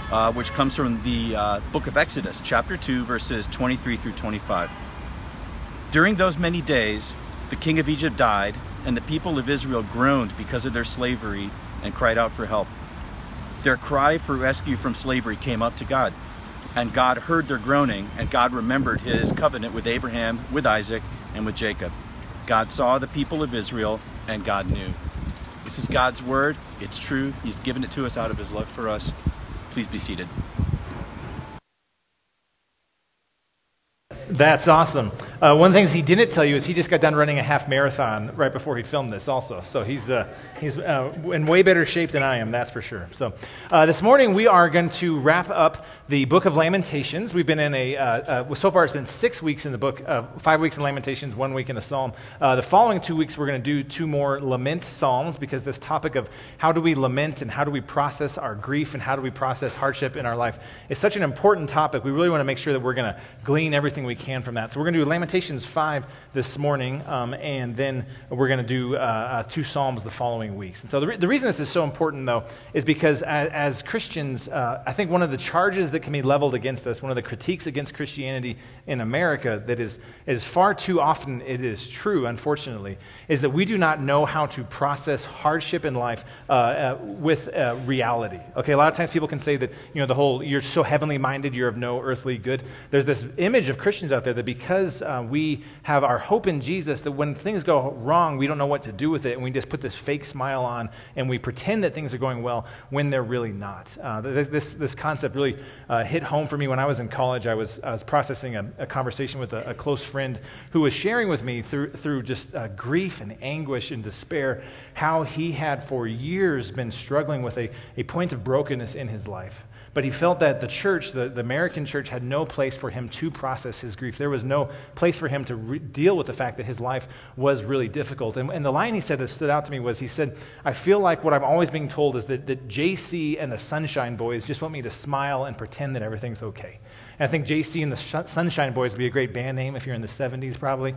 which comes from the book of Exodus, chapter 2, verses 23 through 25. During those many days, the king of Egypt died, and the people of Israel groaned because of their slavery and cried out for help. Their cry for rescue from slavery came up to God, and God heard their groaning, and God remembered his covenant with Abraham, with Isaac, and with Jacob. God saw the people of Israel, and God knew. This is God's word. It's true. He's given it to us out of his love for us. Please be seated. That's awesome. One of the things he didn't tell you is he just got done running a half marathon right before he filmed this also. So he's in way better shape than I am, that's for sure. So this morning we are going to wrap up the book of Lamentations. We've been in so far it's been 6 weeks in the book, 5 weeks in Lamentations, 1 week in the Psalm. The following 2 weeks we're going to do 2 more lament psalms, because this topic of how do we lament and how do we process our grief and how do we process hardship in our life is such an important topic. We really want to make sure that we're going to glean everything we can from that. So we're going to do Lamentations 5 this morning, and then we're going to do 2 Psalms the following weeks. And so the reason this is so important, though, is because as Christians, I think one of the charges that can be leveled against us, one of the critiques against Christianity in America that is far too often, it is true, unfortunately, is that we do not know how to process hardship in life with reality. Okay, a lot of times people can say that, the whole, you're so heavenly minded, you're of no earthly good. There's this image of Christians out there that because we have our hope in Jesus, that when things go wrong, we don't know what to do with it, and we just put this fake smile on, and we pretend that things are going well when they're really not. This concept really hit home for me when I was in college. I was processing a conversation with a close friend who was sharing with me through just grief and anguish and despair how he had for years been struggling with a point of brokenness in his life. But he felt that the church, the American church, had no place for him to process his grief. There was no place for him to deal with the fact that his life was really difficult. And the line he said that stood out to me was, he said, I feel like what I'm always being told is that JC and the Sunshine Boys just want me to smile and pretend that everything's okay. And I think JC and the Sunshine Boys would be a great band name if you're in the 70s, probably.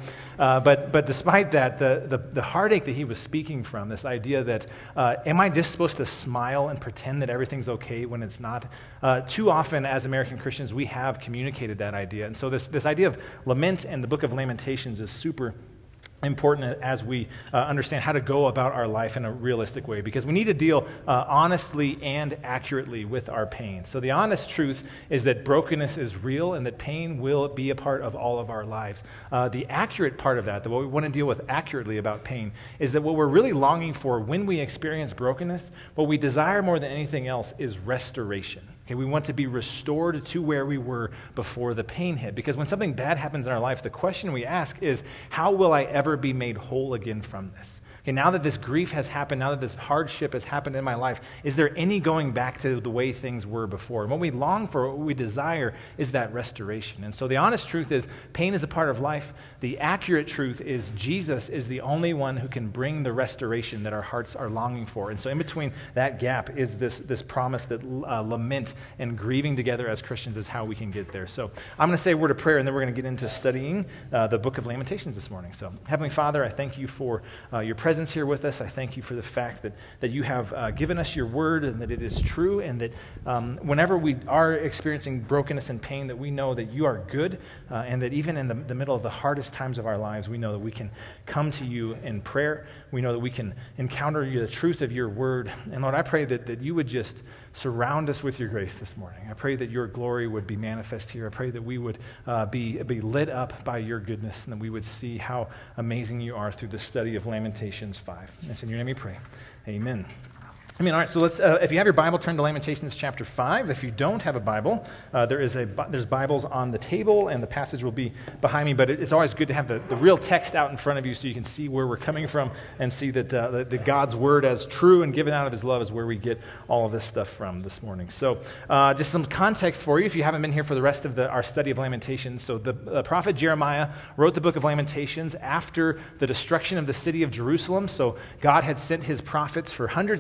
But despite that, the heartache that he was speaking from, this idea that, am I just supposed to smile and pretend that everything's okay when it's not? Too often, as American Christians, we have communicated that idea. And so this idea of lament and the book of Lamentations is super important as we understand how to go about our life in a realistic way, because we need to deal honestly and accurately with our pain. So the honest truth is that brokenness is real and that pain will be a part of all of our lives. The accurate part of that what we want to deal with accurately about pain, is that what we're really longing for when we experience brokenness, what we desire more than anything else is restoration. Okay, we want to be restored to where we were before the pain hit. Because when something bad happens in our life, the question we ask is, how will I ever be made whole again from this? Okay, now that this grief has happened, now that this hardship has happened in my life, is there any going back to the way things were before? And what we long for, what we desire, is that restoration. And so the honest truth is, pain is a part of life. The accurate truth is, Jesus is the only one who can bring the restoration that our hearts are longing for. And so in between that gap is this promise that lament and grieving together as Christians is how we can get there. So I'm going to say a word of prayer, and then we're going to get into studying the book of Lamentations this morning. So Heavenly Father, I thank you for your presence here with us. I thank you for the fact that you have given us your word, and that it is true, and that whenever we are experiencing brokenness and pain, that we know that you are good, and that even in the middle of the hardest times of our lives, we know that we can come to you in prayer. We know that we can encounter the truth of your word. And Lord, I pray that you would just surround us with your grace this morning. I pray that your glory would be manifest here. I pray that we would be lit up by your goodness, and that we would see how amazing you are through the study of Lamentations 5. It's in your name we pray. Amen. All right, so let's, if you have your Bible, turn to Lamentations chapter 5. If you don't have a Bible, there's Bibles on the table, and the passage will be behind me, but it's always good to have the real text out in front of you so you can see where we're coming from and see that the God's word as true and given out of his love is where we get all of this stuff from this morning. So just some context for you if you haven't been here for the rest of our study of Lamentations. So the prophet Jeremiah wrote the book of Lamentations after the destruction of the city of Jerusalem. So God had sent his prophets for hundreds of years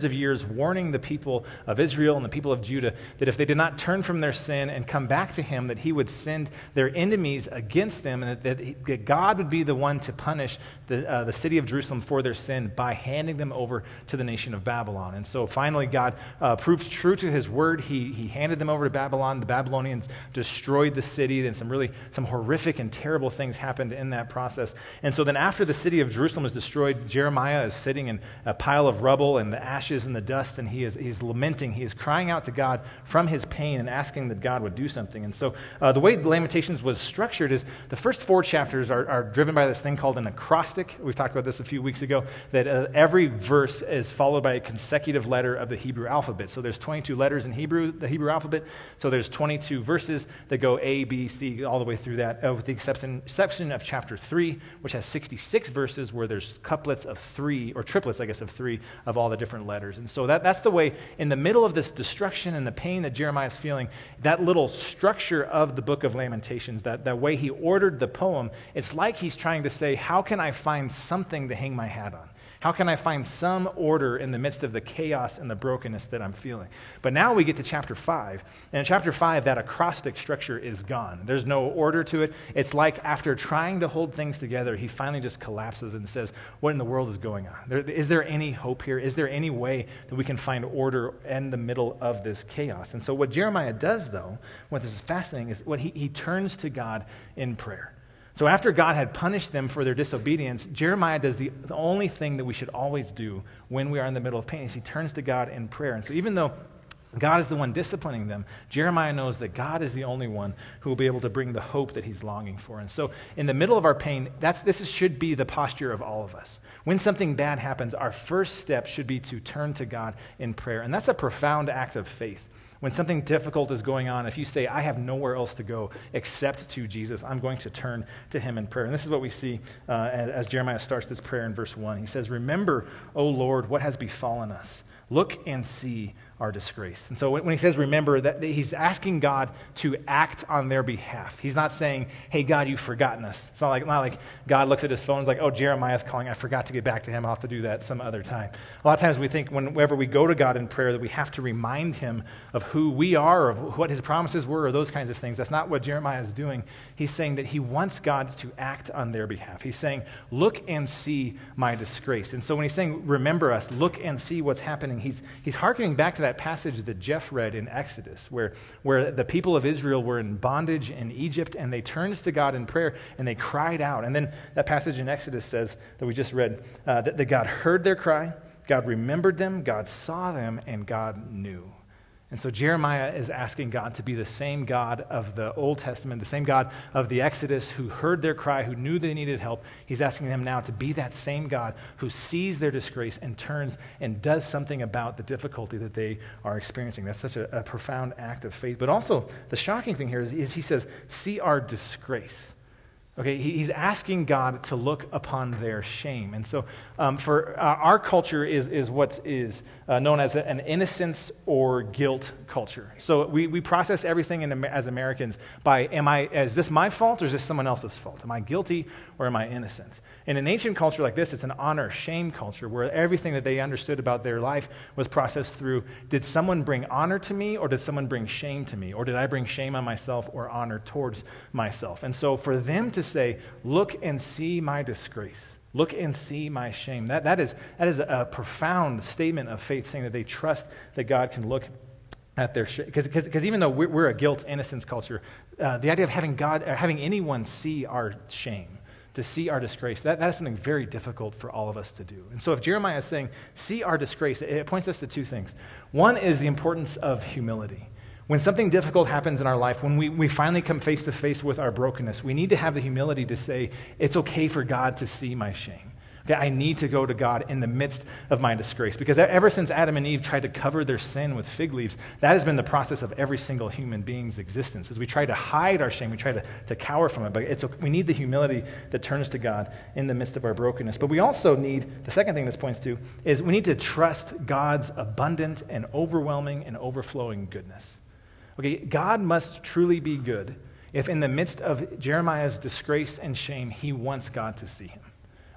warning the people of Israel and the people of Judah that if they did not turn from their sin and come back to him, that he would send their enemies against them, and that God would be the one to punish the city of Jerusalem for their sin by handing them over to the nation of Babylon. And so finally God proved true to his word. He handed them over to Babylon. The Babylonians destroyed the city, and some horrific and terrible things happened in that process. And so then after the city of Jerusalem is destroyed, Jeremiah is sitting in a pile of rubble and the ashes and the dust, and he's lamenting. He is crying out to God from his pain and asking that God would do something. And so the way Lamentations was structured is the first 4 chapters are driven by this thing called an acrostic. We talked about this a few weeks ago, that every verse is followed by a consecutive letter of the Hebrew alphabet. So there's 22 letters in Hebrew, the Hebrew alphabet. So there's 22 verses that go A, B, C, all the way through that, with the exception of chapter 3, which has 66 verses where there's couplets of 3, or triplets, I guess, of 3 of all the different letters. And so that's the way, in the middle of this destruction and the pain that Jeremiah is feeling, that little structure of the book of Lamentations, that way he ordered the poem, it's like he's trying to say, how can I find something to hang my hat on? How can I find some order in the midst of the chaos and the brokenness that I'm feeling? But now we get to chapter 5. And in chapter 5, that acrostic structure is gone. There's no order to it. It's like after trying to hold things together, he finally just collapses and says, what in the world is going on? Is there any hope here? Is there any way that we can find order in the middle of this chaos? And so what Jeremiah does, though, what this is fascinating, is what he turns to God in prayer. So after God had punished them for their disobedience, Jeremiah does the only thing that we should always do when we are in the middle of pain, is he turns to God in prayer. And so even though God is the one disciplining them, Jeremiah knows that God is the only one who will be able to bring the hope that he's longing for. And so in the middle of our pain, should be the posture of all of us. When something bad happens, our first step should be to turn to God in prayer. And that's a profound act of faith. When something difficult is going on, if you say, I have nowhere else to go except to Jesus, I'm going to turn to him in prayer. And this is what we see as Jeremiah starts this prayer in verse 1. He says, remember, O Lord, what has befallen us. Look and see our disgrace. And so when he says remember, that he's asking God to act on their behalf. He's not saying, hey, God, you've forgotten us. It's not like God looks at his phone and is like, oh, Jeremiah's calling. I forgot to get back to him. I'll have to do that some other time. A lot of times we think whenever we go to God in prayer that we have to remind him of who we are, or of what his promises were, or those kinds of things. That's not what Jeremiah is doing. He's saying that he wants God to act on their behalf. He's saying, look and see my disgrace. And so when he's saying, remember us, look and see what's happening, he's hearkening back to that passage that Jeff read in Exodus, where the people of Israel were in bondage in Egypt, and they turned to God in prayer, and they cried out. And then that passage in Exodus says, that we just read, that God heard their cry, God remembered them, God saw them, and God knew. And so Jeremiah is asking God to be the same God of the Old Testament, the same God of the Exodus who heard their cry, who knew they needed help. He's asking them now to be that same God who sees their disgrace and turns and does something about the difficulty that they are experiencing. That's such a profound act of faith. But also, the shocking thing here is he says, see our disgrace. Okay, he's asking God to look upon their shame. And so for our culture is what is known as an innocence or guilt culture. So we process everything as Americans by, is this my fault or is this someone else's fault? Am I guilty or am I innocent? In an ancient culture like this, it's an honor-shame culture where everything that they understood about their life was processed through, did someone bring honor to me or did someone bring shame to me? Or did I bring shame on myself or honor towards myself? And so for them to say, look and see my disgrace, look and see my shame, that is a profound statement of faith, saying that they trust that God can look at their shame. Because even though we're a guilt innocence culture, the idea of having God, or having anyone see our shame, to see our disgrace, that is something very difficult for all of us to do. And so if Jeremiah is saying, see our disgrace, it points us to two things. One is the importance of humility. When something difficult happens in our life, when we finally come face to face with our brokenness, we need to have the humility to say, it's okay for God to see my shame. Okay, I need to go to God in the midst of my disgrace. Because ever since Adam and Eve tried to cover their sin with fig leaves, that has been the process of every single human being's existence. As we try to hide our shame, we try to cower from it. But we need the humility that turns to God in the midst of our brokenness. But we also need, the second thing this points to, is we need to trust God's abundant and overwhelming and overflowing goodness. Okay, God must truly be good if in the midst of Jeremiah's disgrace and shame, he wants God to see him.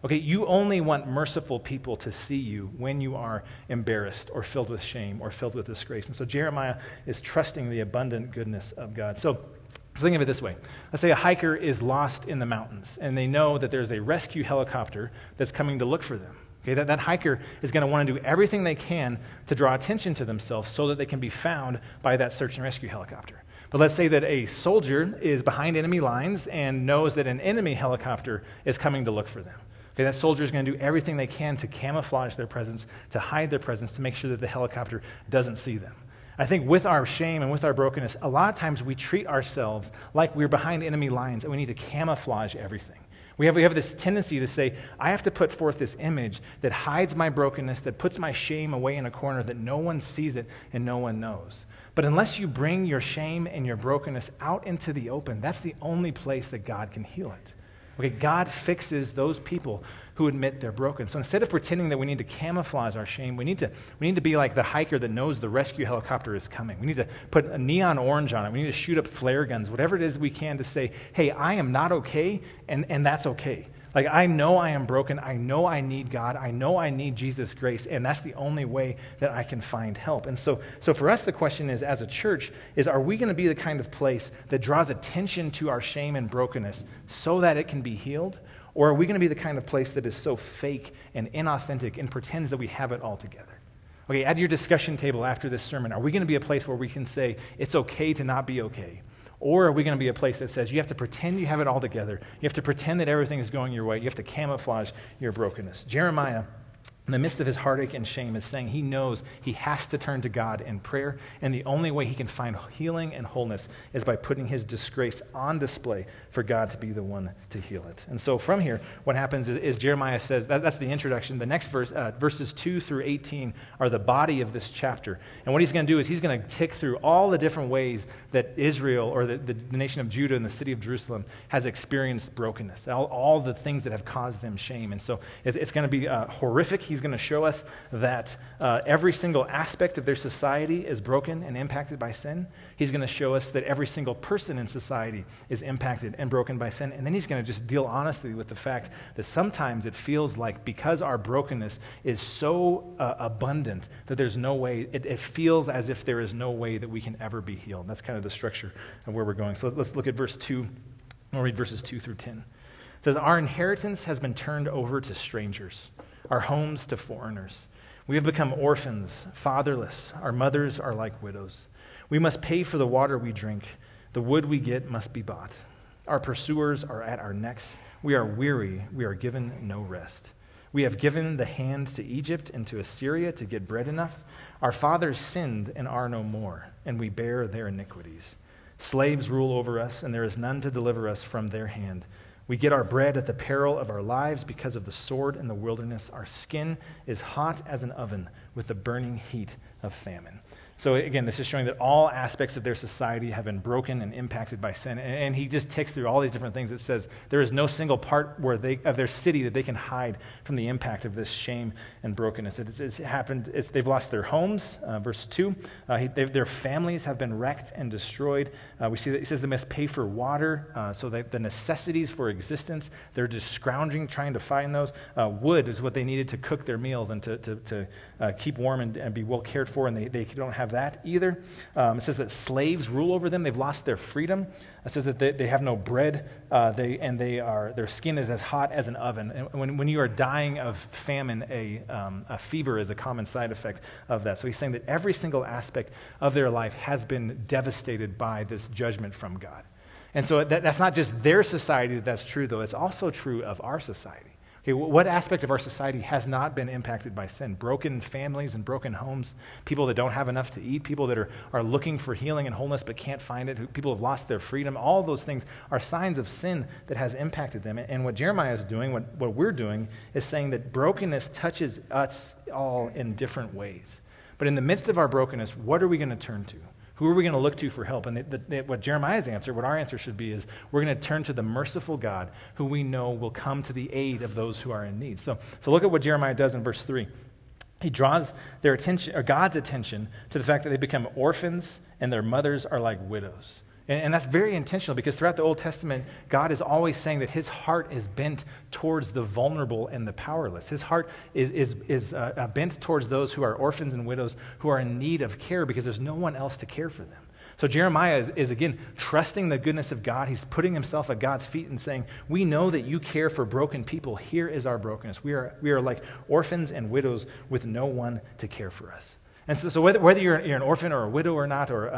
Okay, you only want merciful people to see you when you are embarrassed or filled with shame or filled with disgrace. And so Jeremiah is trusting the abundant goodness of God. So think of it this way. Let's say a hiker is lost in the mountains, and they know that there's a rescue helicopter that's coming to look for them. Okay, that hiker is going to want to do everything they can to draw attention to themselves so that they can be found by that search and rescue helicopter. But let's say that a soldier is behind enemy lines and knows that an enemy helicopter is coming to look for them. Okay, that soldier is going to do everything they can to camouflage their presence, to hide their presence, to make sure that the helicopter doesn't see them. I think with our shame and with our brokenness, a lot of times we treat ourselves like we're behind enemy lines and we need to camouflage everything. We have this tendency to say, I have to put forth this image that hides my brokenness, that puts my shame away in a corner, that no one sees it and no one knows. But unless you bring your shame and your brokenness out into the open, that's the only place that God can heal it. Okay, God fixes those people who admit they're broken. So instead of pretending that we need to camouflage our shame, we need to be like the hiker that knows the rescue helicopter is coming. We need to put a neon orange on it. We need to shoot up flare guns, whatever it is we can to say, hey, I am not okay, and that's okay. Like, I know I am broken. I know I need God. I know I need Jesus' grace, and that's the only way that I can find help. And so for us, the question is, as a church, is are we going to be the kind of place that draws attention to our shame and brokenness so that it can be healed? Or are we going to be the kind of place that is so fake and inauthentic and pretends that we have it all together? Okay, at your discussion table after this sermon, are we going to be a place where we can say, it's okay to not be okay? Or are we going to be a place that says you have to pretend you have it all together? You have to pretend that everything is going your way. You have to camouflage your brokenness. Jeremiah, in the midst of his heartache and shame, is saying he knows he has to turn to God in prayer, and the only way he can find healing and wholeness is by putting his disgrace on display for God to be the one to heal it. And so from here, what happens is Jeremiah says, that's the introduction. The next verse, verses 2 through 18, are the body of this chapter. And what he's going to do is he's going to tick through all the different ways that Israel, or the nation of Judah and the city of Jerusalem, has experienced brokenness, all the things that have caused them shame. And so it's going to be horrific. He's going to show us that every single aspect of their society is broken and impacted by sin. He's going to show us that every single person in society is impacted and broken by sin. And then he's going to just deal honestly with the fact that sometimes it feels like because our brokenness is so abundant that there's no way, it feels as if there is no way that we can ever be healed. That's kind of the structure of where we're going. So let's look at verse 2. We'll read verses 2 through 10. It says, our inheritance has been turned over to strangers, our homes to foreigners. We have become orphans, fatherless. Our mothers are like widows. We must pay for the water we drink. The wood we get must be bought. Our pursuers are at our necks. We are weary. We are given no rest. We have given the hand to Egypt and to Assyria to get bread enough. Our fathers sinned and are no more, and we bear their iniquities. Slaves rule over us, and there is none to deliver us from their hand. We get our bread at the peril of our lives because of the sword in the wilderness. Our skin is hot as an oven with the burning heat of famine. So again, this is showing that all aspects of their society have been broken and impacted by sin. And he just ticks through all these different things. It says there is no single part of their city that they can hide from the impact of this shame and brokenness. It's happened. They've lost their homes, verse 2. Their families have been wrecked and destroyed. We see that he says they must pay for water, so that the necessities for existence, they're just scrounging, trying to find those. Wood is what they needed to cook their meals and to keep warm and be well cared for, and they don't have that either. It says that slaves rule over them. They've lost their freedom. It says that they have no bread, their skin is as hot as an oven. And when you are dying of famine, a fever is a common side effect of that. So he's saying that every single aspect of their life has been devastated by this judgment from God. And so that's not just their society that's true, though. It's also true of our society. Okay, what aspect of our society has not been impacted by sin? Broken families and broken homes, people that don't have enough to eat, people that are looking for healing and wholeness but can't find it, people have lost their freedom. All those things are signs of sin that has impacted them. And what Jeremiah is doing, what we're doing, is saying that brokenness touches us all in different ways. But in the midst of our brokenness, what are we going to turn to? Who are we going to look to for help? And what Jeremiah's answer, what our answer should be, is we're going to turn to the merciful God who we know will come to the aid of those who are in need. So look at what Jeremiah does in verse 3. He draws their attention, or God's attention, to the fact that they become orphans and their mothers are like widows. And that's very intentional because throughout the Old Testament, God is always saying that his heart is bent towards the vulnerable and the powerless. His heart is bent towards those who are orphans and widows who are in need of care because there's no one else to care for them. So Jeremiah is again trusting the goodness of God. He's putting himself at God's feet and saying, we know that you care for broken people. Here is our brokenness. We are like orphans and widows with no one to care for us. And so whether you're an orphan or a widow or not, or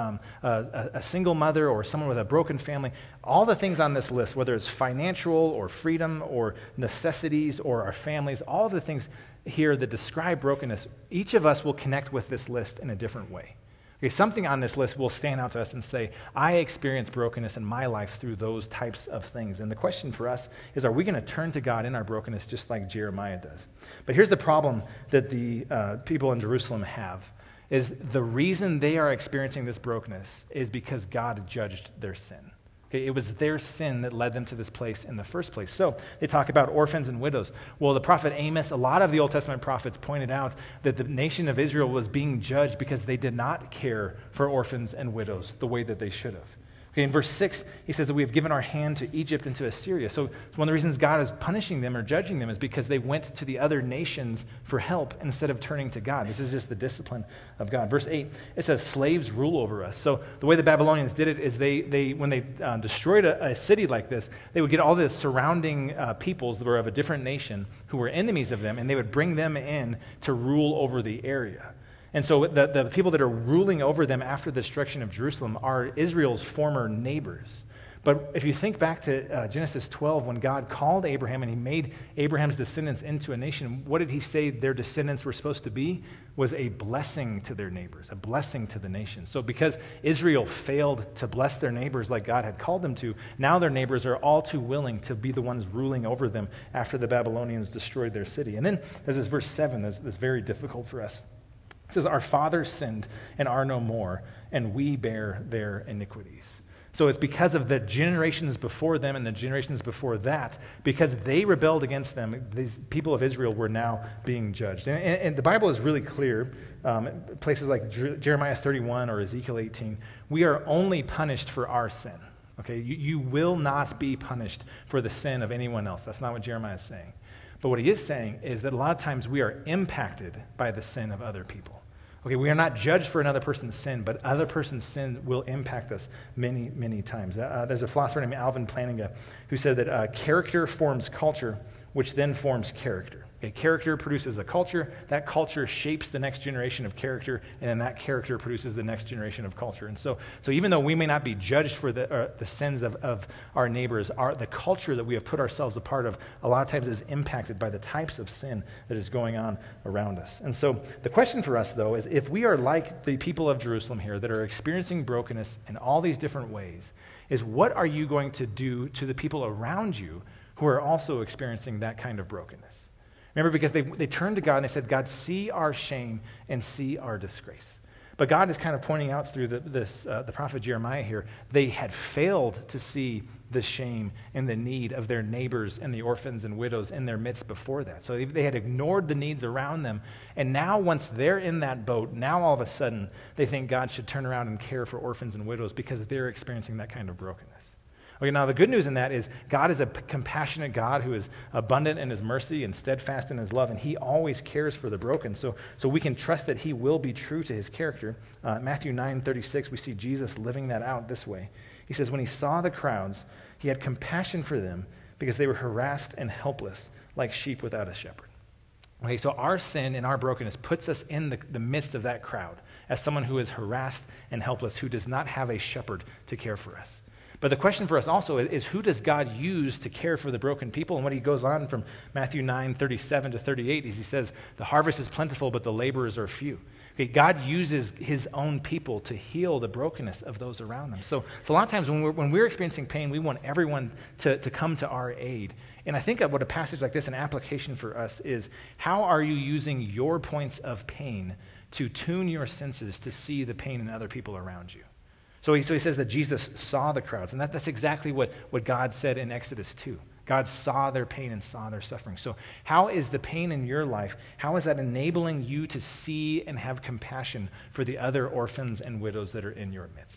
a single mother or someone with a broken family, all the things on this list, whether it's financial or freedom or necessities or our families, all the things here that describe brokenness, each of us will connect with this list in a different way. Okay, something on this list will stand out to us and say, I experience brokenness in my life through those types of things. And the question for us is, are we going to turn to God in our brokenness just like Jeremiah does? But here's the problem that the people in Jerusalem have, is the reason they are experiencing this brokenness is because God judged their sin. Okay, it was their sin that led them to this place in the first place. So they talk about orphans and widows. Well, the prophet Amos, a lot of the Old Testament prophets pointed out that the nation of Israel was being judged because they did not care for orphans and widows the way that they should have. Okay, in verse 6, he says that we have given our hand to Egypt and to Assyria. So one of the reasons God is punishing them or judging them is because they went to the other nations for help instead of turning to God. This is just the discipline of God. Verse 8, it says slaves rule over us. So the way the Babylonians did it is they when they destroyed a city like this, they would get all the surrounding peoples that were of a different nation who were enemies of them, and they would bring them in to rule over the area. And so the people that are ruling over them after the destruction of Jerusalem are Israel's former neighbors. But if you think back to Genesis 12, when God called Abraham and he made Abraham's descendants into a nation, what did he say their descendants were supposed to be? Was a blessing to their neighbors, a blessing to the nation. So because Israel failed to bless their neighbors like God had called them to, now their neighbors are all too willing to be the ones ruling over them after the Babylonians destroyed their city. And then there's this verse 7 that's very difficult for us. It says, our fathers sinned and are no more, and we bear their iniquities. So it's because of the generations before them and the generations before that, because they rebelled against them, these people of Israel were now being judged. And the Bible is really clear, places like Jeremiah 31 or Ezekiel 18, we are only punished for our sin. Okay, you will not be punished for the sin of anyone else. That's not what Jeremiah is saying. But what he is saying is that a lot of times we are impacted by the sin of other people. Okay, we are not judged for another person's sin, but other person's sin will impact us many, many times. There's a philosopher named Alvin Plantinga who said that character forms culture, which then forms character. Okay, character produces a culture. That culture shapes the next generation of character, and then that character produces the next generation of culture. And so even though we may not be judged for the sins of our neighbors, the culture that we have put ourselves a part of a lot of times is impacted by the types of sin that is going on around us. And so the question for us, though, is if we are like the people of Jerusalem here that are experiencing brokenness in all these different ways, is what are you going to do to the people around you who are also experiencing that kind of brokenness? Remember, because they turned to God and they said, God, see our shame and see our disgrace. But God is kind of pointing out through the prophet Jeremiah here, they had failed to see the shame and the need of their neighbors and the orphans and widows in their midst before that. So they had ignored the needs around them. And now once they're in that boat, now all of a sudden they think God should turn around and care for orphans and widows because they're experiencing that kind of brokenness. Okay, now the good news in that is God is a compassionate God who is abundant in his mercy and steadfast in his love, and he always cares for the broken. So we can trust that he will be true to his character. Matthew 9:36, we see Jesus living that out this way. He says, when he saw the crowds, he had compassion for them because they were harassed and helpless like sheep without a shepherd. Okay, so our sin and our brokenness puts us in the midst of that crowd as someone who is harassed and helpless, who does not have a shepherd to care for us. But the question for us also is who does God use to care for the broken people? And what he goes on from Matthew 9:37 to 38 is he says, the harvest is plentiful, but the laborers are few. Okay, God uses his own people to heal the brokenness of those around them. So a lot of times when we're experiencing pain, we want everyone to come to our aid. And I think what a passage like this, an application for us, is how are you using your points of pain to tune your senses to see the pain in other people around you? So he says that Jesus saw the crowds, and that's exactly what God said in Exodus 2. God saw their pain and saw their suffering. So how is the pain in your life, how is that enabling you to see and have compassion for the other orphans and widows that are in your midst?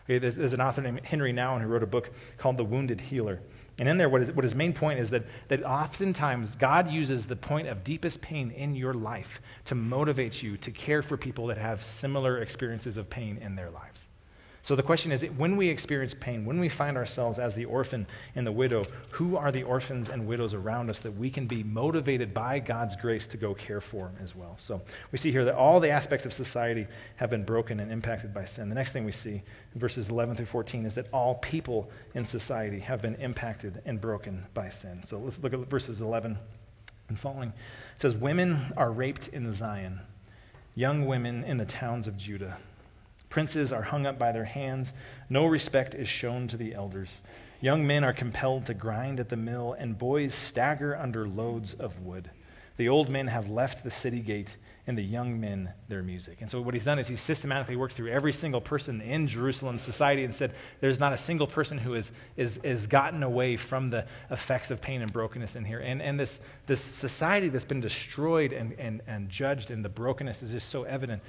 Okay, there's an author named Henry Nouwen who wrote a book called The Wounded Healer. And in there, what his main point is that oftentimes God uses the point of deepest pain in your life to motivate you to care for people that have similar experiences of pain in their lives. So the question is, when we experience pain, when we find ourselves as the orphan and the widow, who are the orphans and widows around us that we can be motivated by God's grace to go care for as well? So we see here that all the aspects of society have been broken and impacted by sin. The next thing we see in verses 11 through 14 is that all people in society have been impacted and broken by sin. So let's look at verses 11 and following. It says, "Women are raped in Zion, young women in the towns of Judah. Princes are hung up by their hands. No respect is shown to the elders. Young men are compelled to grind at the mill, and boys stagger under loads of wood. The old men have left the city gate, and the young men their music." And so what he's done is he's systematically worked through every single person in Jerusalem society and said there's not a single person who is gotten away from the effects of pain and brokenness in here. And this society that's been destroyed and judged, and the brokenness is just so evident.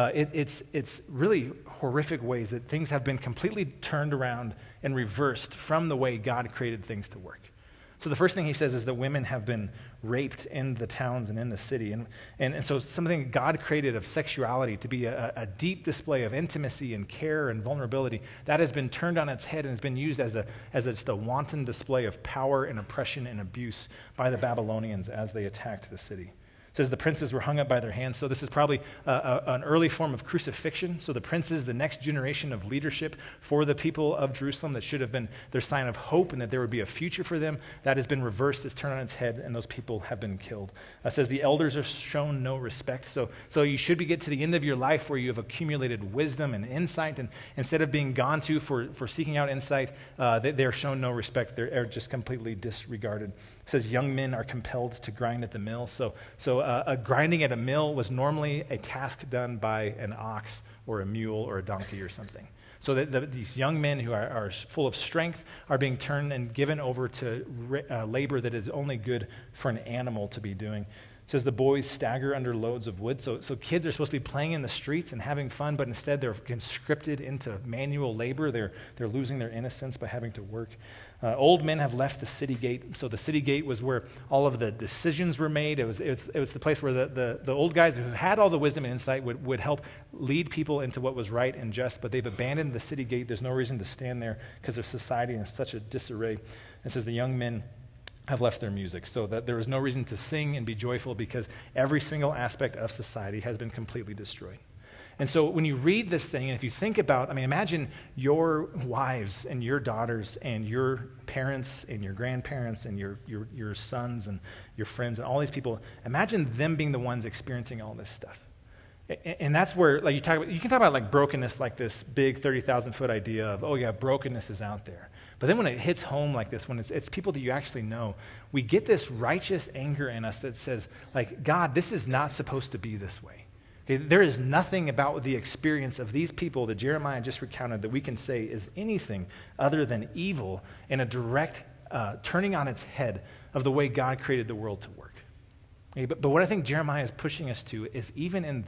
It's really horrific ways that things have been completely turned around and reversed from the way God created things to work. So the first thing he says is that women have been raped in the towns and in the city. And so something God created of sexuality to be a deep display of intimacy and care and vulnerability, that has been turned on its head and has been used as just a wanton display of power and oppression and abuse by the Babylonians as they attacked the city. It says the princes were hung up by their hands. So this is probably an early form of crucifixion. So the princes, the next generation of leadership for the people of Jerusalem that should have been their sign of hope and that there would be a future for them, that has been reversed, it's turned on its head, and those people have been killed. It says the elders are shown no respect. So you should get to the end of your life where you have accumulated wisdom and insight, and instead of being gone to for seeking out insight, they're shown no respect. They're just completely disregarded. It says young men are compelled to grind at the mill. So grinding at a mill was normally a task done by an ox or a mule or a donkey or something. So that these young men who are full of strength are being turned and given over to labor that is only good for an animal to be doing. It says the boys stagger under loads of wood. So kids are supposed to be playing in the streets and having fun, but instead they're conscripted into manual labor. They're losing their innocence by having to work. Old men have left the city gate. So the city gate was where all of the decisions were made. It was the place where the old guys who had all the wisdom and insight would help lead people into what was right and just, but they've abandoned the city gate. There's no reason to stand there because of society in such a disarray. It says the young men have left their music, so that there is no reason to sing and be joyful because every single aspect of society has been completely destroyed. And so when you read this thing, and if you think about, imagine your wives and your daughters and your parents and your grandparents and your sons and your friends and all these people, imagine them being the ones experiencing all this stuff. And that's where, you can talk about brokenness, like this big 30,000-foot idea of, oh yeah, brokenness is out there. But then when it hits home like this, when it's people that you actually know, we get this righteous anger in us that says, God, this is not supposed to be this way. Okay, there is nothing about the experience of these people that Jeremiah just recounted that we can say is anything other than evil and a direct turning on its head of the way God created the world to work. Okay, but what I think Jeremiah is pushing us to is even in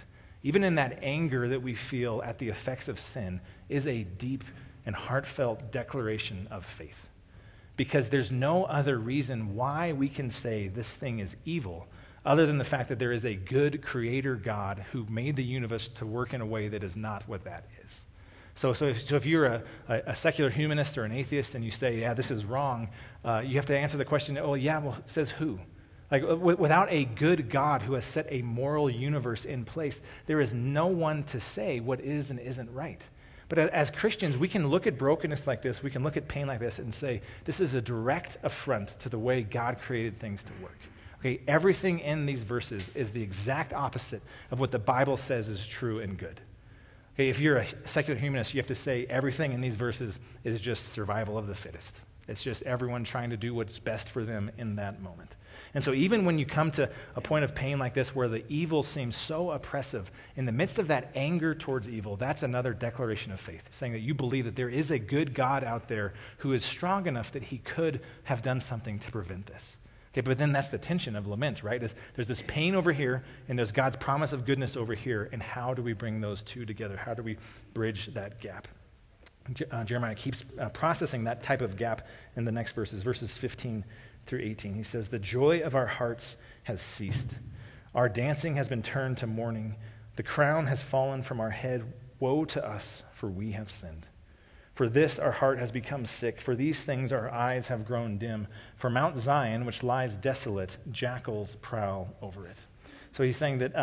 that anger that we feel at the effects of sin is a deep and heartfelt declaration of faith. Because there's no other reason why we can say this thing is evil other than the fact that there is a good creator God who made the universe to work in a way that is not what that is. So if you're a secular humanist or an atheist and you say, yeah, this is wrong, you have to answer the question, says who? Without a good God who has set a moral universe in place, there is no one to say what is and isn't right. But as Christians, we can look at brokenness like this, we can look at pain like this and say, this is a direct affront to the way God created things to work. Okay, everything in these verses is the exact opposite of what the Bible says is true and good. Okay, if you're a secular humanist, you have to say everything in these verses is just survival of the fittest. It's just everyone trying to do what's best for them in that moment. And so even when you come to a point of pain like this where the evil seems so oppressive, in the midst of that anger towards evil, that's another declaration of faith, saying that you believe that there is a good God out there who is strong enough that he could have done something to prevent this. Okay, but then that's the tension of lament, right? There's this pain over here, and there's God's promise of goodness over here, and how do we bring those two together? How do we bridge that gap? Jeremiah keeps processing that type of gap in the next verses 15 through 18. He says, "The joy of our hearts has ceased. Our dancing has been turned to mourning. The crown has fallen from our head. Woe to us, for we have sinned. For this our heart has become sick. For these things our eyes have grown dim. For Mount Zion, which lies desolate, jackals prowl over it." So he's saying that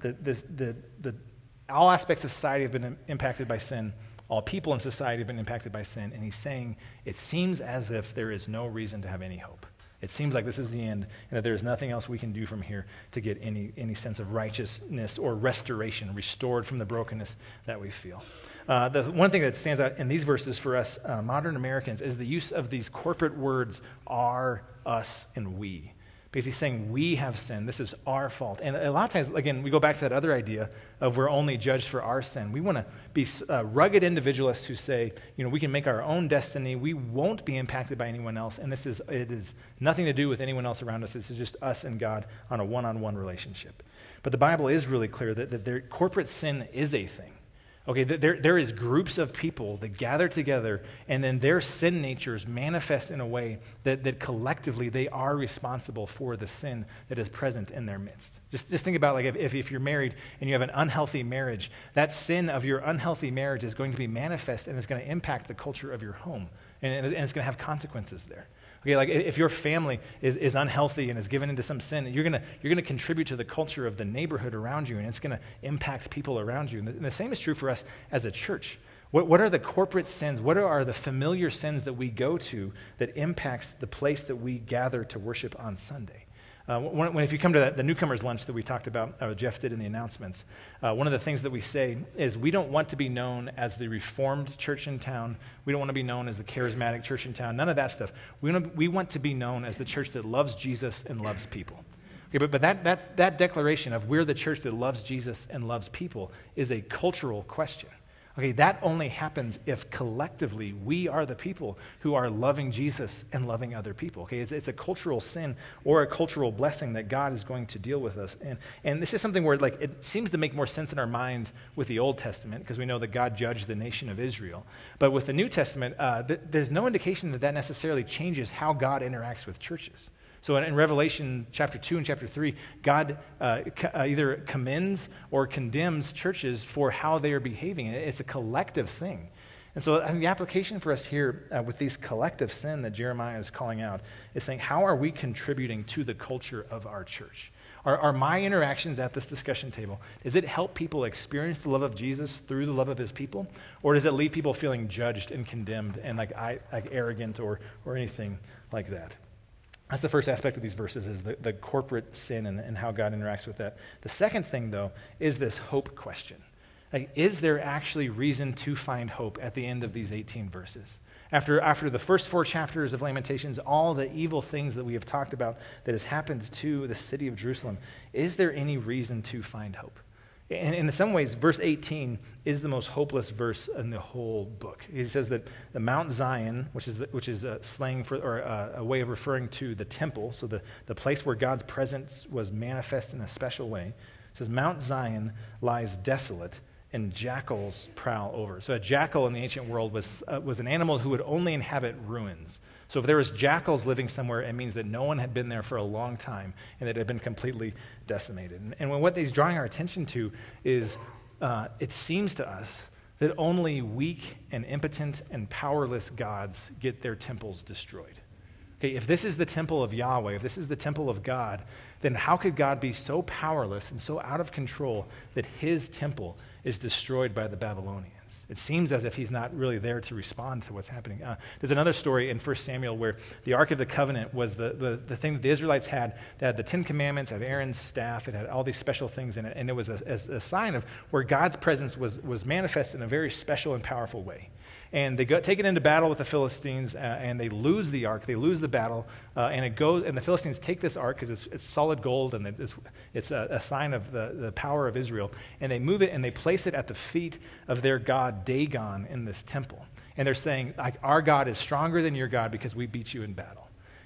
all aspects of society have been impacted by sin. All people in society have been impacted by sin. And he's saying it seems as if there is no reason to have any hope. It seems like this is the end, and that there is nothing else we can do from here to get any sense of righteousness or restoration, restored from the brokenness that we feel. The one thing that stands out in these verses for us modern Americans is the use of these corporate words, our, us, and we. Because he's saying we have sinned. This is our fault. And a lot of times, again, we go back to that other idea of we're only judged for our sin. We want to be rugged individualists who say, we can make our own destiny. We won't be impacted by anyone else. And it is nothing to do with anyone else around us. This is just us and God on a one-on-one relationship. But the Bible is really clear that corporate sin is a thing. Okay, there is groups of people that gather together, and then their sin natures manifest in a way that collectively they are responsible for the sin that is present in their midst. Just think about like if you're married and you have an unhealthy marriage, that sin of your unhealthy marriage is going to be manifest and it's going to impact the culture of your home, and it's going to have consequences there. Okay, like if your family is unhealthy and is given into some sin, you're gonna contribute to the culture of the neighborhood around you, and it's going to impact people around you. And the same is true for us as a church. What are the corporate sins? What are the familiar sins that we go to that impacts the place that we gather to worship on Sunday? If you come to the newcomers lunch that we talked about, Jeff did in the announcements, one of the things that we say is we don't want to be known as the Reformed church in town. We don't want to be known as the charismatic church in town. None of that stuff. We want to be known as the church that loves Jesus and loves people. Okay, but that declaration of we're the church that loves Jesus and loves people is a cultural question. Okay, that only happens if collectively we are the people who are loving Jesus and loving other people. Okay, it's a cultural sin or a cultural blessing that God is going to deal with us. And this is something where it seems to make more sense in our minds with the Old Testament because we know that God judged the nation of Israel. But with the New Testament, there's no indication that necessarily changes how God interacts with churches. So in Revelation chapter 2 and chapter 3, God either commends or condemns churches for how they are behaving. It's a collective thing. And so the application for us here with these collective sin that Jeremiah is calling out is saying, how are we contributing to the culture of our church? Are my interactions at this discussion table, does it help people experience the love of Jesus through the love of his people? Or does it leave people feeling judged and condemned and like arrogant or anything like that? That's the first aspect of these verses is the corporate sin and how God interacts with that. The second thing, though, is this hope question. Like, is there actually reason to find hope at the end of these 18 verses? After the first 4 chapters of Lamentations, all the evil things that we have talked about that has happened to the city of Jerusalem, is there any reason to find hope? And in some ways, verse 18 is the most hopeless verse in the whole book. He says that the Mount Zion, which is a slang for, or a way of referring to the temple, so the place where God's presence was manifest in a special way, says Mount Zion lies desolate and jackals prowl over. So a jackal in the ancient world was an animal who would only inhabit ruins. So if there was jackals living somewhere, it means that no one had been there for a long time and that it had been completely decimated. And what he's drawing our attention to is it seems to us that only weak and impotent and powerless gods get their temples destroyed. Okay, if this is the temple of Yahweh, if this is the temple of God, then how could God be so powerless and so out of control that his temple is destroyed by the Babylonians? It seems as if he's not really there to respond to what's happening. There's another story in 1 Samuel where the Ark of the Covenant was the thing that the Israelites had. They had the Ten Commandments, it had Aaron's staff, it had all these special things in it, and it was a sign of where God's presence was manifest in a very special and powerful way. And they take it into battle with the Philistines, and they lose the ark. They lose the battle, and the Philistines take this ark because it's solid gold, and it's a sign of the power of Israel. And they move it and they place it at the feet of their god Dagon in this temple. And they're saying, our God is stronger than your God because we beat you in battle.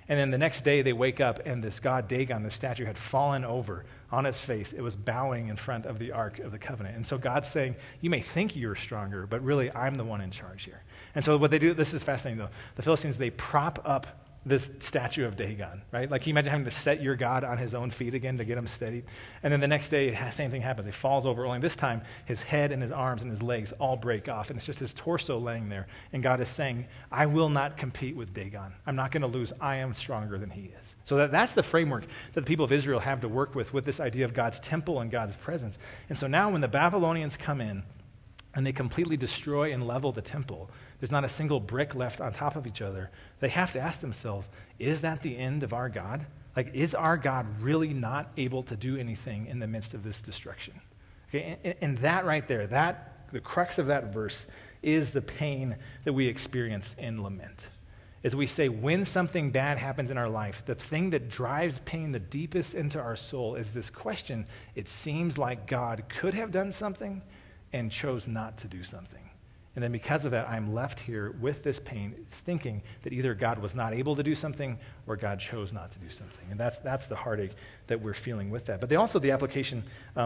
And then the next day they wake up and this god Dagon, the statue, had fallen over on its face. It was bowing in front of the Ark of the Covenant. And so God's saying, you may think you're stronger, but really I'm the one in charge here. And so what they do, this is fascinating though, the Philistines, they prop up this statue of Dagon, right? Like, can you imagine having to set your God on his own feet again to get him steady? And then the next day, same thing happens. He falls over, only this time, his head and his arms and his legs all break off, and it's just his torso laying there. And God is saying, I will not compete with Dagon. I'm not going to lose. I am stronger than he is. So that's the framework that the people of Israel have to work with this idea of God's temple and God's presence. And so now when the Babylonians come in, and they completely destroy and level the temple, there's not a single brick left on top of each other, they have to ask themselves, is that the end of our God? Like, is our God really not able to do anything in the midst of this destruction? Okay, and that right there, the crux of that verse is the pain that we experience in lament. As we say, when something bad happens in our life, the thing that drives pain the deepest into our soul is this question, it seems like God could have done something and chose not to do something. And then because of that, I'm left here with this pain, thinking that either God was not able to do something or God chose not to do something. And that's the heartache that we're feeling with that. But the application,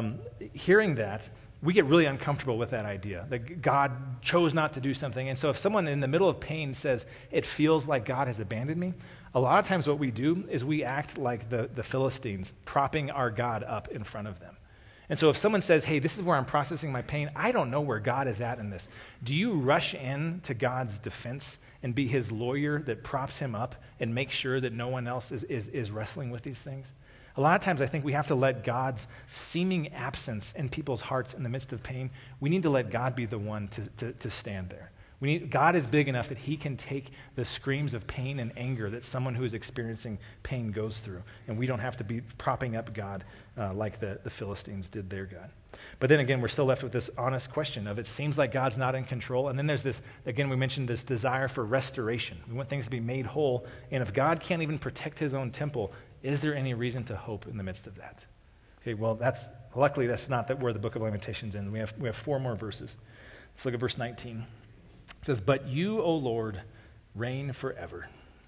hearing that, we get really uncomfortable with that idea, that God chose not to do something. And so if someone in the middle of pain says, it feels like God has abandoned me, a lot of times what we do is we act like the Philistines, propping our God up in front of them. And so if someone says, hey, this is where I'm processing my pain, I don't know where God is at in this. Do you rush in to God's defense and be his lawyer that props him up and make sure that no one else is wrestling with these things? A lot of times I think we have to let God's seeming absence in people's hearts in the midst of pain, we need to let God be the one to stand there. God is big enough that he can take the screams of pain and anger that someone who is experiencing pain goes through. And we don't have to be propping up God like the Philistines did their God. But then again, we're still left with this honest question of it seems like God's not in control. And then there's this, again, we mentioned this desire for restoration. We want things to be made whole. And if God can't even protect his own temple, is there any reason to hope in the midst of that? Okay, well, luckily that's not where the book of Lamentations ends. We have 4 more verses. Let's look at verse 19. It says, but you, O Lord, reign forever,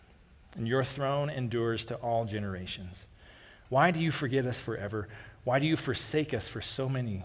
and your throne endures to all generations. Why do you forget us forever? Why do you forsake us for so many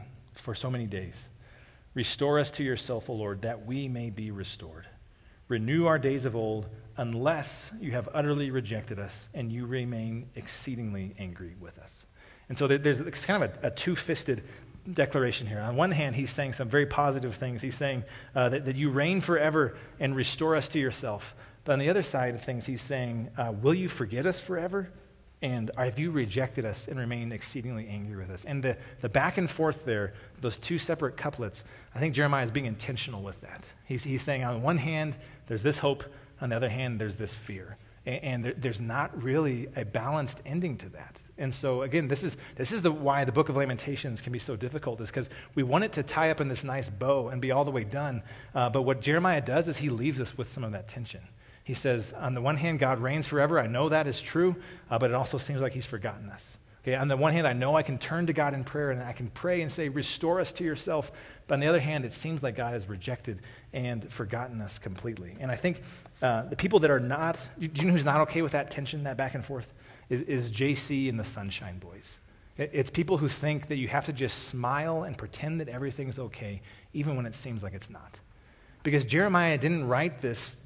days? Restore us to yourself, O Lord, that we may be restored. Renew our days of old, unless you have utterly rejected us and you remain exceedingly angry with us. And so there's kind of a two-fisted declaration here. On one hand, he's saying some very positive things. He's saying that you reign forever and restore us to yourself. But on the other side of things, he's saying, will you forget us forever? And have you rejected us and remained exceedingly angry with us? And the back and forth there, those 2 separate couplets, I think Jeremiah is being intentional with that. He's saying on one hand, there's this hope. On the other hand, there's this fear. And there's not really a balanced ending to that. And so, again, this is why the book of Lamentations can be so difficult, is because we want it to tie up in this nice bow and be all the way done. But what Jeremiah does is he leaves us with some of that tension. He says, on the one hand, God reigns forever. I know that is true, but it also seems like he's forgotten us. Okay, on the one hand, I know I can turn to God in prayer and I can pray and say, restore us to yourself. But on the other hand, it seems like God has rejected and forgotten us completely. And I think the people that are not, do you know who's not okay with that tension, that back and forth? Is JC and the Sunshine Boys. It's people who think that you have to just smile and pretend that everything's okay, even when it seems like it's not. Because Jeremiah didn't write this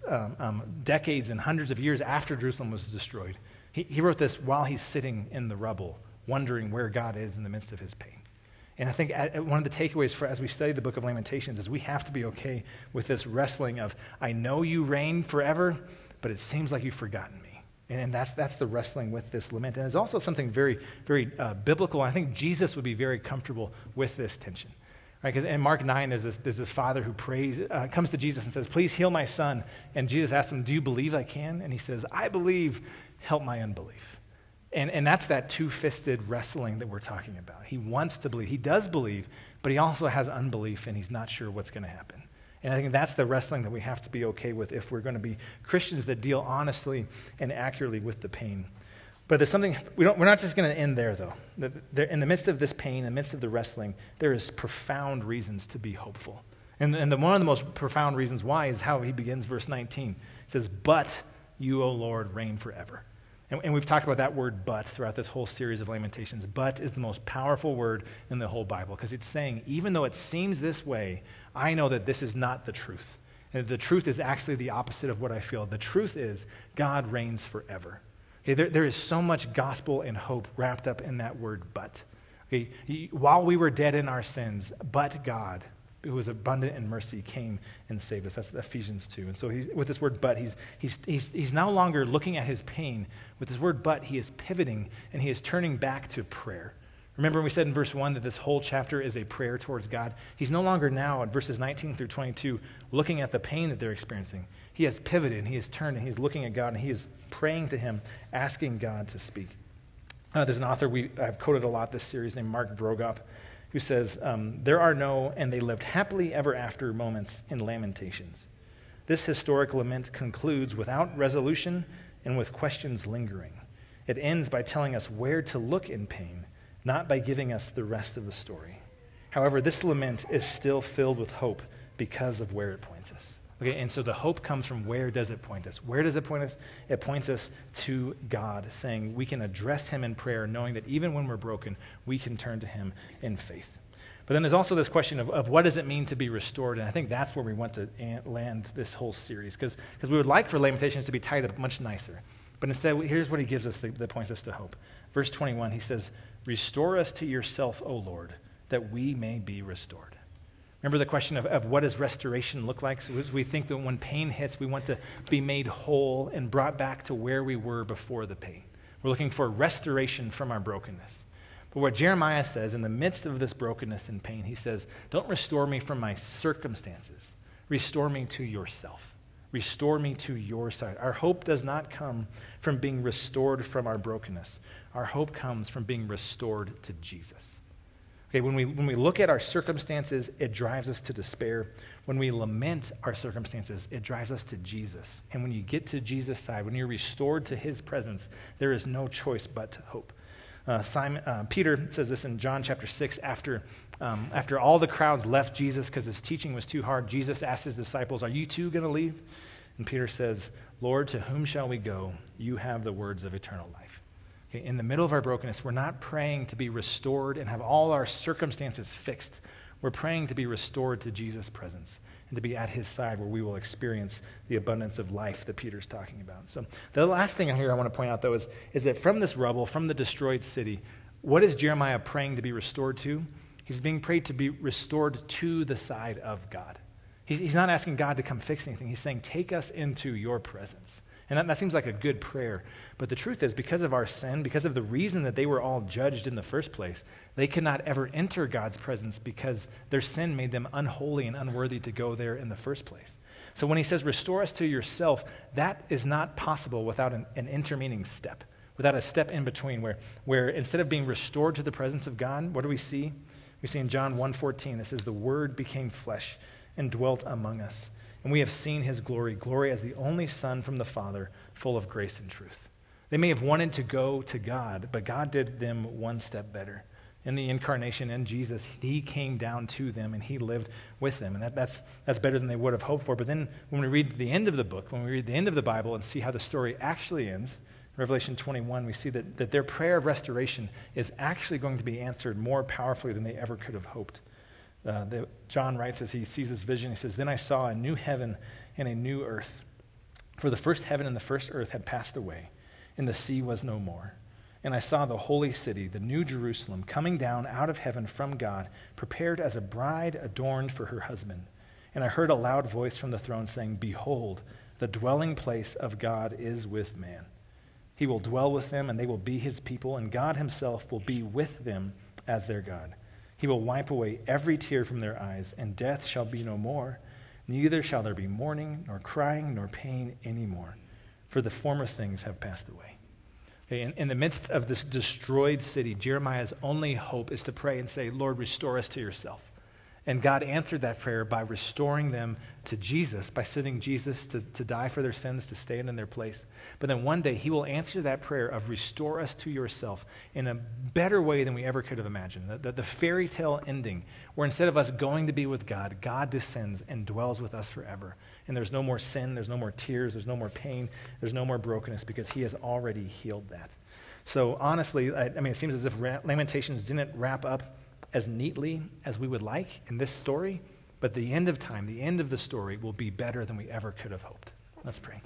decades and hundreds of years after Jerusalem was destroyed. He wrote this while he's sitting in the rubble, wondering where God is in the midst of his pain. And I think one of the takeaways as we study the book of Lamentations is we have to be okay with this wrestling of, I know you reign forever, but it seems like you've forgotten me. And that's the wrestling with this lament. And it's also something very, very biblical. I think Jesus would be very comfortable with this tension. Right? Because in Mark 9, there's this father who comes to Jesus and says, please heal my son. And Jesus asks him, do you believe I can? And he says, I believe, help my unbelief. And that's that two-fisted wrestling that we're talking about. He wants to believe. He does believe, but he also has unbelief, and he's not sure what's going to happen. And I think that's the wrestling that we have to be okay with if we're going to be Christians that deal honestly and accurately with the pain. But there's something, we're not just going to end there, though. In the midst of this pain, in the midst of the wrestling, there is profound reasons to be hopeful. And one of the most profound reasons why is how he begins verse 19. It says, but you, O Lord, reign forever. And we've talked about that word but throughout this whole series of Lamentations. But is the most powerful word in the whole Bible because it's saying, even though it seems this way, I know that this is not the truth. And the truth is actually the opposite of what I feel. The truth is God reigns forever. Okay, there is so much gospel and hope wrapped up in that word but. Okay, while we were dead in our sins, but God, who was abundant in mercy, came and saved us. That's Ephesians 2. And so with this word but, he's no longer looking at his pain. With this word but, he is pivoting and he is turning back to prayer. Remember we said in verse 1 that this whole chapter is a prayer towards God? He's no longer now in verses 19 through 22 looking at the pain that they're experiencing. He has pivoted and he has turned and he's looking at God and he is praying to him, asking God to speak. There's an author I've quoted a lot this series named Mark Vroegop, who says, there are no, and they lived happily ever after moments in Lamentations. This historic lament concludes without resolution and with questions lingering. It ends by telling us where to look in pain, not by giving us the rest of the story. However, this lament is still filled with hope because of where it points us. Okay, and so the hope comes from where does it point us? Where does it point us? It points us to God, saying we can address him in prayer, knowing that even when we're broken, we can turn to him in faith. But then there's also this question of what does it mean to be restored? And I think that's where we want to land this whole series, because we would like for Lamentations to be tied up much nicer. But instead, here's what he gives us that points us to hope. Verse 21, he says, restore us to yourself, O Lord, that we may be restored. Remember the question of what does restoration look like? So we think that when pain hits, we want to be made whole and brought back to where we were before the pain. We're looking for restoration from our brokenness. But what Jeremiah says, in the midst of this brokenness and pain, he says, don't restore me from my circumstances. Restore me to yourself. Restore me to your side. Our hope does not come from being restored from our brokenness. Our hope comes from being restored to Jesus. Okay, when we look at our circumstances, it drives us to despair. When we lament our circumstances, it drives us to Jesus. And when you get to Jesus' side, when you're restored to his presence, there is no choice but to hope. Peter says this in John chapter 6, after all the crowds left Jesus because his teaching was too hard, Jesus asked his disciples, are you too going to leave? And Peter says, Lord, to whom shall we go? You have the words of eternal life. Okay, in the middle of our brokenness, we're not praying to be restored and have all our circumstances fixed. We're praying to be restored to Jesus' presence and to be at his side where we will experience the abundance of life that Peter's talking about. So the last thing here I want to point out, though, is that from this rubble, from the destroyed city, what is Jeremiah praying to be restored to? He's being prayed to be restored to the side of God. He's not asking God to come fix anything. He's saying, take us into your presence. And that seems like a good prayer. But the truth is, because of our sin, because of the reason that they were all judged in the first place, they could not ever enter God's presence because their sin made them unholy and unworthy to go there in the first place. So when he says, restore us to yourself, that is not possible without an intervening step, without a step in between where instead of being restored to the presence of God, what do we see? We see in John 1:14, this is the Word became flesh and dwelt among us. And we have seen his glory, glory as the only Son from the Father, full of grace and truth. They may have wanted to go to God, but God did them one step better. In the incarnation, in Jesus, he came down to them and he lived with them. And that's better than they would have hoped for. But then when we read the end of the book, when we read the end of the Bible and see how the story actually ends, Revelation 21, we see that their prayer of restoration is actually going to be answered more powerfully than they ever could have hoped. John writes as he sees this vision, he says, then I saw a new heaven and a new earth. For the first heaven and the first earth had passed away, and the sea was no more. And I saw the holy city, the new Jerusalem, coming down out of heaven from God, prepared as a bride adorned for her husband. And I heard a loud voice from the throne saying, behold, the dwelling place of God is with man. He will dwell with them, and they will be his people, and God himself will be with them as their God. He will wipe away every tear from their eyes, and death shall be no more. Neither shall there be mourning, nor crying, nor pain anymore, for the former things have passed away. Okay, in the midst of this destroyed city, Jeremiah's only hope is to pray and say, Lord, restore us to yourself. And God answered that prayer by restoring them to Jesus, by sending Jesus to die for their sins, to stand in their place. But then one day he will answer that prayer of restore us to yourself in a better way than we ever could have imagined. The fairy tale ending, where instead of us going to be with God, God descends and dwells with us forever. And there's no more sin, there's no more tears, there's no more pain, there's no more brokenness, because he has already healed that. So honestly, it seems as if Lamentations didn't wrap up as neatly as we would like in this story, but the end of time, the end of the story, will be better than we ever could have hoped. Let's pray.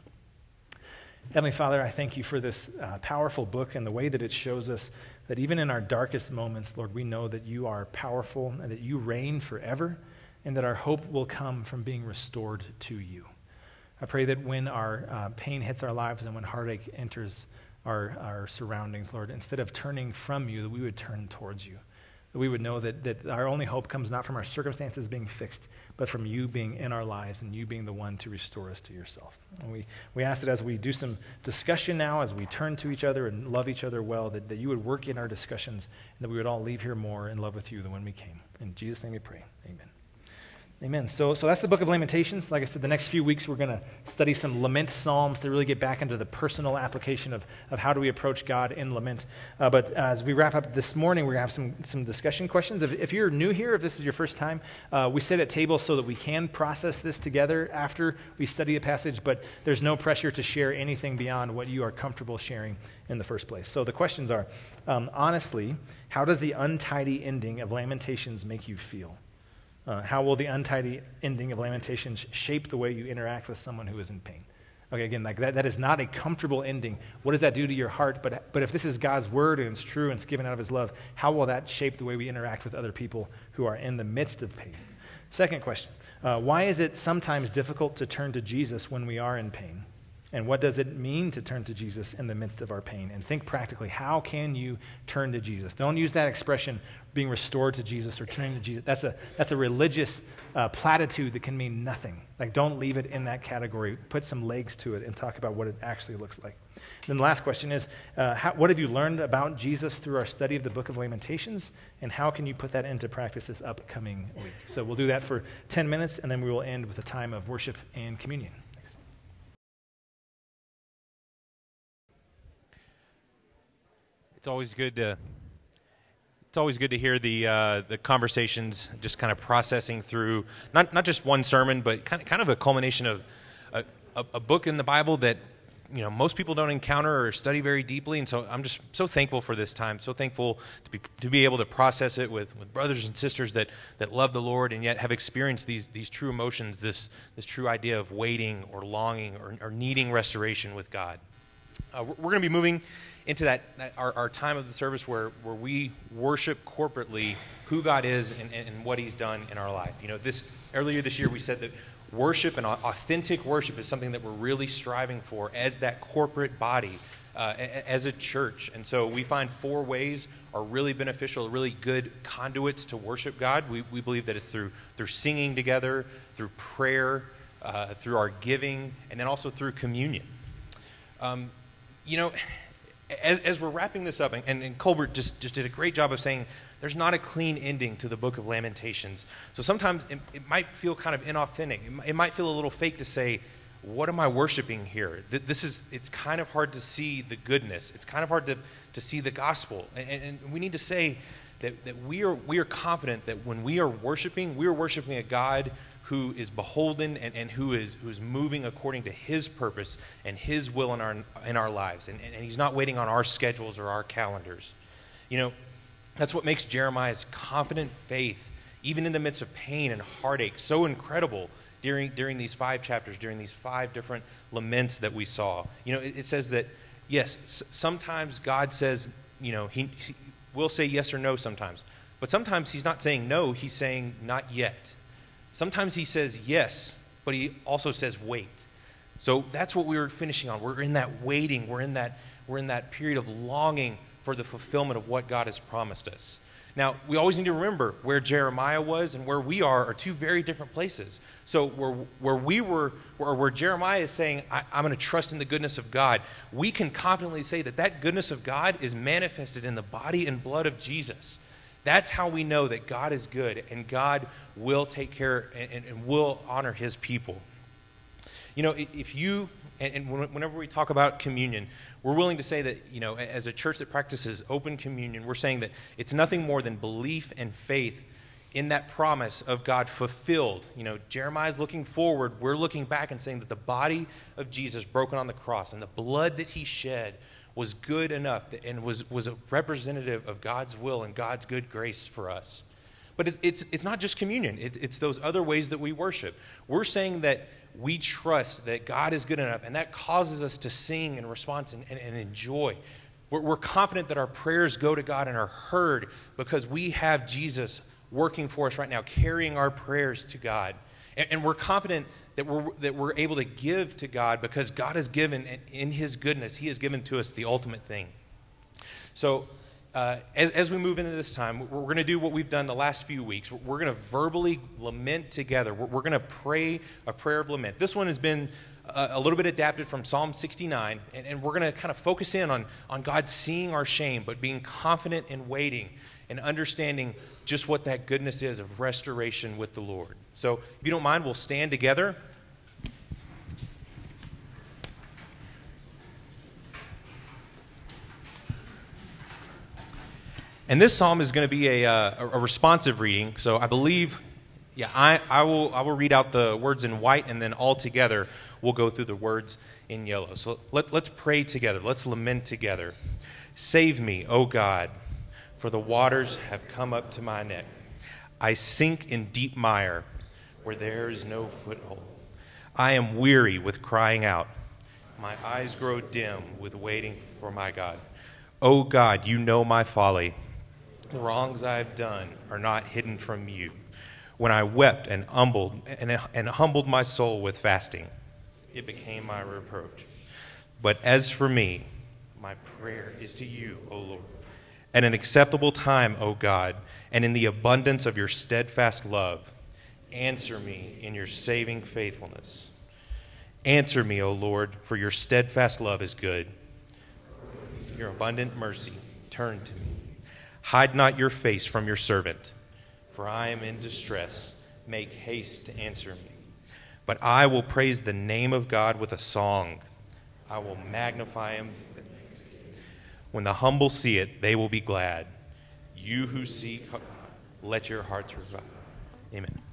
Heavenly Father, I thank you for this powerful book and the way that it shows us that even in our darkest moments, Lord, we know that you are powerful and that you reign forever, and that our hope will come from being restored to you. I pray that when our pain hits our lives and when heartache enters our surroundings, Lord, instead of turning from you, that we would turn towards you. That we would know that our only hope comes not from our circumstances being fixed, but from you being in our lives and you being the one to restore us to yourself. And we ask that as we do some discussion now, as we turn to each other and love each other well, that you would work in our discussions and that we would all leave here more in love with you than when we came. In Jesus' name we pray. Amen. Amen. So that's the book of Lamentations. Like I said, the next few weeks we're going to study some lament psalms to really get back into the personal application of how do we approach God in lament. But as we wrap up this morning, we're going to have some discussion questions. If you're new here, if this is your first time, we sit at tables so that we can process this together after we study a passage, but there's no pressure to share anything beyond what you are comfortable sharing in the first place. So the questions are, honestly, how does the untidy ending of Lamentations make you feel? How will the untidy ending of Lamentations shape the way you interact with someone who is in pain? Okay, again, like that is not a comfortable ending. What does that do to your heart? But if this is God's word and it's true and it's given out of his love, how will that shape the way we interact with other people who are in the midst of pain? Second question, why is it sometimes difficult to turn to Jesus when we are in pain? And what does it mean to turn to Jesus in the midst of our pain? And think practically, how can you turn to Jesus? Don't use that expression, being restored to Jesus or turning to Jesus. That's a religious platitude that can mean nothing. Like, don't leave it in that category. Put some legs to it and talk about what it actually looks like. And then the last question is, what have you learned about Jesus through our study of the book of Lamentations? And how can you put that into practice this upcoming week? So we'll do that for 10 minutes, and then we will end with a time of worship and communion. It's always good to hear the conversations, just kind of processing through not just one sermon, but kind of a culmination of a book in the Bible that most people don't encounter or study very deeply. And so I'm just so thankful for this time, so thankful to be able to process it with brothers and sisters that love the Lord and yet have experienced these true emotions, this true idea of waiting or longing or needing restoration with God. We're going to be moving into our time of the service where we worship corporately who God is and what he's done in our life. Earlier this year we said that worship and authentic worship is something that we're really striving for as that corporate body, as a church. And so we find 4 ways are really beneficial, really good conduits to worship God. We believe that it's through singing together, through prayer, through our giving, and then also through communion. As we're wrapping this up, and Colbert just did a great job of saying there's not a clean ending to the book of Lamentations. So sometimes it might feel kind of inauthentic. It might feel a little fake to say, what am I worshiping here? It's kind of hard to see the goodness. It's kind of hard to see the gospel. And we need to say that we are confident that when we are worshiping a God who is beholden and who is moving according to his purpose and his will in our lives. And he's not waiting on our schedules or our calendars. That's what makes Jeremiah's confident faith, even in the midst of pain and heartache, so incredible during these 5 chapters, during these 5 different laments that we saw. It says that, yes, sometimes God says, he will say yes or no sometimes. But sometimes he's not saying no, he's saying not yet. Sometimes he says yes, but he also says wait. So that's what we were finishing on. We're in that waiting. We're in that period of longing for the fulfillment of what God has promised us. Now, we always need to remember where Jeremiah was and where we are 2 very different places. So where Jeremiah is saying, I'm going to trust in the goodness of God, we can confidently say that goodness of God is manifested in the body and blood of Jesus. That's how we know that God is good and God will take care and will honor his people. You know, if you, and whenever we talk about communion, we're willing to say that, you know, as a church that practices open communion, we're saying that it's nothing more than belief and faith in that promise of God fulfilled. You know, Jeremiah's looking forward. We're looking back and saying that the body of Jesus broken on the cross and the blood that he shed was good enough and was a representative of God's will and God's good grace for us. But it's not just communion. It's those other ways that we worship. We're saying that we trust that God is good enough, and that causes us to sing in response and enjoy. We're confident that our prayers go to God and are heard because we have Jesus working for us right now, carrying our prayers to God. And we're confident that we're able to give to God because God has given, and in his goodness, he has given to us the ultimate thing. So as we move into this time, we're going to do what we've done the last few weeks. We're going to verbally lament together. We're going to pray a prayer of lament. This one has been a little bit adapted from Psalm 69, and we're going to kind of focus in on God seeing our shame, but being confident and waiting and understanding just what that goodness is of restoration with the Lord. So if you don't mind, we'll stand together. And this psalm is going to be a responsive reading. So I believe, I will read out the words in white, and then all together we'll go through the words in yellow. So let's pray together. Let's lament together. Save me, O God, for the waters have come up to my neck. I sink in deep mire where there is no foothold. I am weary with crying out. My eyes grow dim with waiting for my God. O God, you know my folly. The wrongs I have done are not hidden from you. When I wept and humbled my soul with fasting, it became my reproach. But as for me, my prayer is to you, O Lord. At an acceptable time, O God, and in the abundance of your steadfast love, answer me in your saving faithfulness. Answer me, O Lord, for your steadfast love is good. Your abundant mercy, turn to me. Hide not your face from your servant, for I am in distress. Make haste to answer me. But I will praise the name of God with a song. I will magnify him. When the humble see it, they will be glad. You who seek, let your hearts revive. Amen.